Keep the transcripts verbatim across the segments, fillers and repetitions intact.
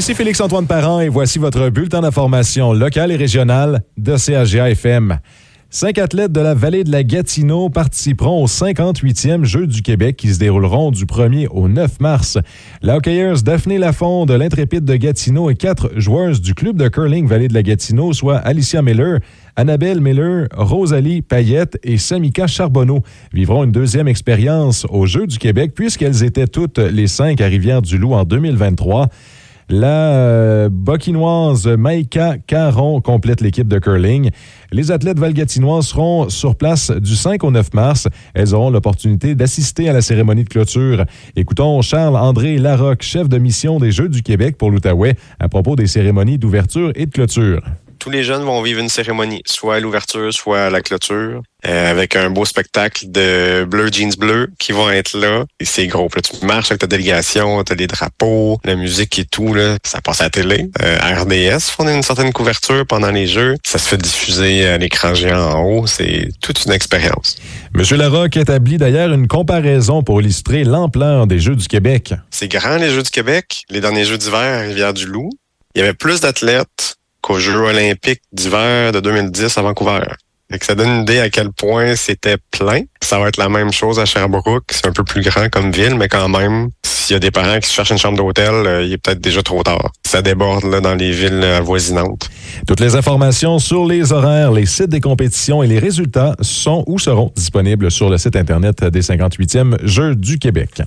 Ici Félix-Antoine Parent et voici votre bulletin d'information locale et régionale de C H G A F M. Cinq athlètes de la vallée de la Gatineau participeront aux cinquante-huitièmes Jeux du Québec qui se dérouleront du premier au neuf mars. La hockeyeuse Daphné Lafond de l'Intrépide de Gatineau et quatre joueuses du club de curling Vallée de la Gatineau, soit Alicia Miller, Annabelle Miller, Rosalie Payette et Samika Charbonneau, vivront une deuxième expérience aux Jeux du Québec puisqu'elles étaient toutes les cinq à Rivière-du-Loup en deux mille vingt-trois. La euh, Bokinoise Maïka Caron complète l'équipe de curling. Les athlètes valgatinois seront sur place du cinq au neuf mars. Elles auront l'opportunité d'assister à la cérémonie de clôture. Écoutons Charles-André Larocque, chef de mission des Jeux du Québec pour l'Outaouais, à propos des cérémonies d'ouverture et de clôture. Tous les jeunes vont vivre une cérémonie, soit à l'ouverture, soit à la clôture, euh, avec un beau spectacle de bleu jeans bleu qui vont être là. Et c'est gros. Là, tu marches avec ta délégation, t'as les drapeaux, la musique et tout. Là, ça passe à la télé. Euh, R D S font une certaine couverture pendant les Jeux. Ça se fait diffuser à l'écran géant en haut. C'est toute une expérience. Monsieur Larocque établit d'ailleurs une comparaison pour illustrer l'ampleur des Jeux du Québec. C'est grand, les Jeux du Québec. Les derniers Jeux d'hiver à Rivière-du-Loup, il y avait plus d'athlètes qu'aux Jeux olympiques d'hiver de deux mille dix à Vancouver. Fait que ça donne une idée à quel point c'était plein. Ça va être la même chose à Sherbrooke. C'est un peu plus grand comme ville, mais quand même, s'il y a des parents qui se cherchent une chambre d'hôtel, euh, il est peut-être déjà trop tard. Ça déborde là, dans les villes avoisinantes. Toutes les informations sur les horaires, les sites des compétitions et les résultats sont ou seront disponibles sur le site Internet des cinquante-huitièmes Jeux du Québec.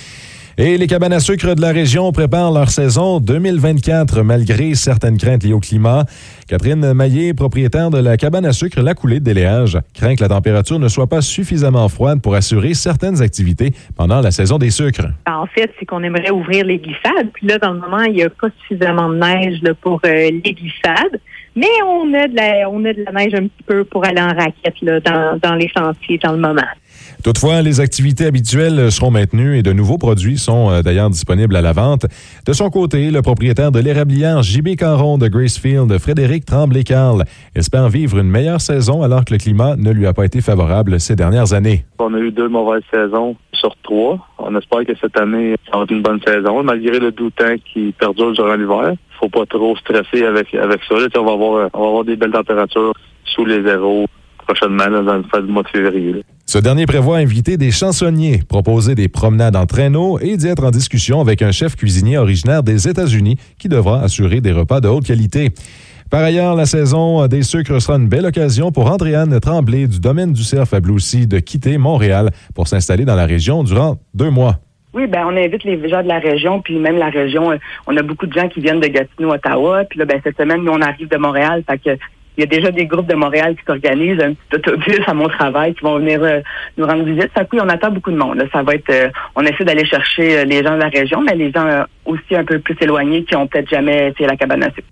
Et les cabanes à sucre de la région préparent leur saison deux mille vingt-quatre malgré certaines craintes liées au climat. Catherine Maillé, propriétaire de la cabane à sucre La Coulée de Déléage, craint que la température ne soit pas suffisamment froide pour assurer certaines activités pendant la saison des sucres. En fait, c'est qu'on aimerait ouvrir les glissades. Puis là, dans le moment, il n'y a pas suffisamment de neige là, pour euh, les glissades. Mais on a, de la, on a de la neige un petit peu pour aller en raquette là, dans, dans les sentiers dans le moment. Toutefois, les activités habituelles seront maintenues et de nouveaux produits sont euh, d'ailleurs disponibles à la vente. De son côté, le propriétaire de l'érablière J B Caron de Gracefield, Frédéric Tremblay-Carl, espère vivre une meilleure saison alors que le climat ne lui a pas été favorable ces dernières années. On a eu deux mauvaises saisons sur trois. On espère que cette année, ça va être une bonne saison, malgré le doux temps qui perdure durant l'hiver. Faut pas trop stresser avec avec ça. Là, on va avoir on va avoir des belles températures sous les zéros prochainement là, dans le fin du mois de février. Là. Ce dernier prévoit inviter des chansonniers, proposer des promenades en traîneau et d'y être en discussion avec un chef cuisinier originaire des États-Unis qui devra assurer des repas de haute qualité. Par ailleurs, la saison des sucres sera une belle occasion pour Andréanne Tremblay du domaine du Cerf à Bloussy de quitter Montréal pour s'installer dans la région durant deux mois. Oui, ben on invite les gens de la région, puis même la région, on a beaucoup de gens qui viennent de Gatineau, Ottawa, puis là, ben cette semaine, nous, on arrive de Montréal, fait que il y a déjà des groupes de Montréal qui s'organisent, un petit autobus à mon travail, qui vont venir euh, nous rendre visite. Ça coup, on attend beaucoup de monde. Là. Ça va être, euh, on essaie d'aller chercher euh, les gens de la région, mais les gens euh, aussi un peu plus éloignés qui ont peut-être jamais été à la cabane à sucre.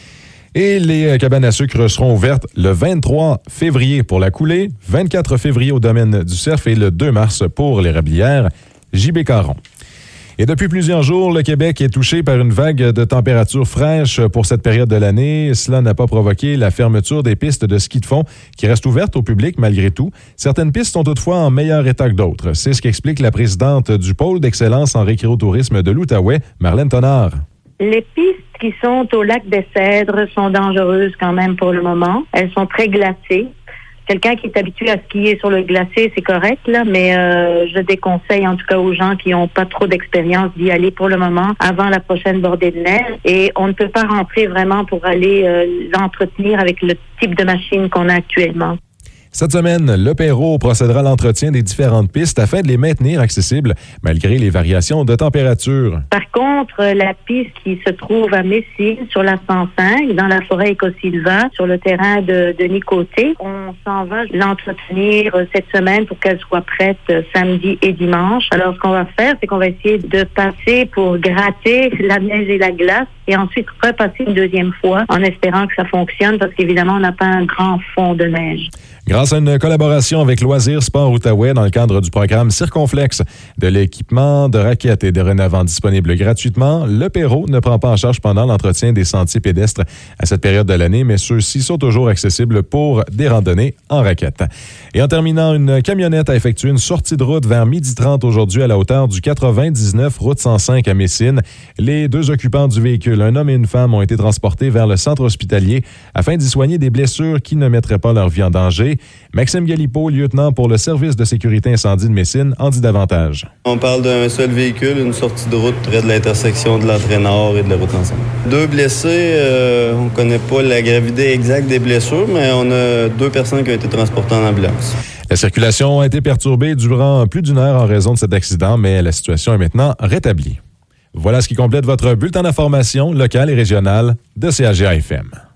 Et les euh, cabanes à sucre seront ouvertes le vingt-trois février pour la Coulée, vingt-quatre février au domaine du Cerf et le deux mars pour l'érablière J B Caron. Et depuis plusieurs jours, le Québec est touché par une vague de températures fraîches pour cette période de l'année. Cela n'a pas provoqué la fermeture des pistes de ski de fond qui restent ouvertes au public malgré tout. Certaines pistes sont toutefois en meilleur état que d'autres. C'est ce qu'explique la présidente du pôle d'excellence en récréotourisme de l'Outaouais, Marlène Tonard. Les pistes qui sont au lac des Cèdres sont dangereuses quand même pour le moment. Elles sont très glacées. Quelqu'un qui est habitué à skier sur le glacé, c'est correct, là, mais euh, je déconseille en tout cas aux gens qui n'ont pas trop d'expérience d'y aller pour le moment avant la prochaine bordée de neige. Et on ne peut pas rentrer vraiment pour aller euh, l'entretenir avec le type de machine qu'on a actuellement. Cette semaine, l'E P R O procédera à l'entretien des différentes pistes afin de les maintenir accessibles malgré les variations de température. Par contre, la piste qui se trouve à Messine, sur la cent cinq, dans la forêt Écosylva, sur le terrain de Denis Côté, on s'en va l'entretenir cette semaine pour qu'elle soit prête samedi et dimanche. Alors, ce qu'on va faire, c'est qu'on va essayer de passer pour gratter la neige et la glace et ensuite repasser une deuxième fois en espérant que ça fonctionne parce qu'évidemment, on n'a pas un grand fond de neige. Grâce à une collaboration avec Loisirs Sport Outaouais dans le cadre du programme Circonflex, de l'équipement de raquettes et de rénovants disponibles gratuitement, le Perrot ne prend pas en charge pendant l'entretien des sentiers pédestres à cette période de l'année, mais ceux-ci sont toujours accessibles pour des randonnées en raquettes. Et en terminant, une camionnette a effectué une sortie de route vers midi trente aujourd'hui à la hauteur du quatre-vingt-dix-neuf route cent cinq à Messine. Les deux occupants du véhicule, un homme et une femme, ont été transportés vers le centre hospitalier afin d'y soigner des blessures qui ne mettraient pas leur vie en danger. Maxime Galipeau, lieutenant pour le service de sécurité incendie de Messine, en dit davantage. On parle d'un seul véhicule, une sortie de route près de l'intersection de l'entrée nord et de la route ensemble. Deux blessés, euh, on ne connaît pas la gravité exacte des blessures, mais on a deux personnes qui ont été transportées en ambulance. La circulation a été perturbée durant plus d'une heure en raison de cet accident, mais la situation est maintenant rétablie. Voilà ce qui complète votre bulletin d'information locale et régionale de C A G A F M.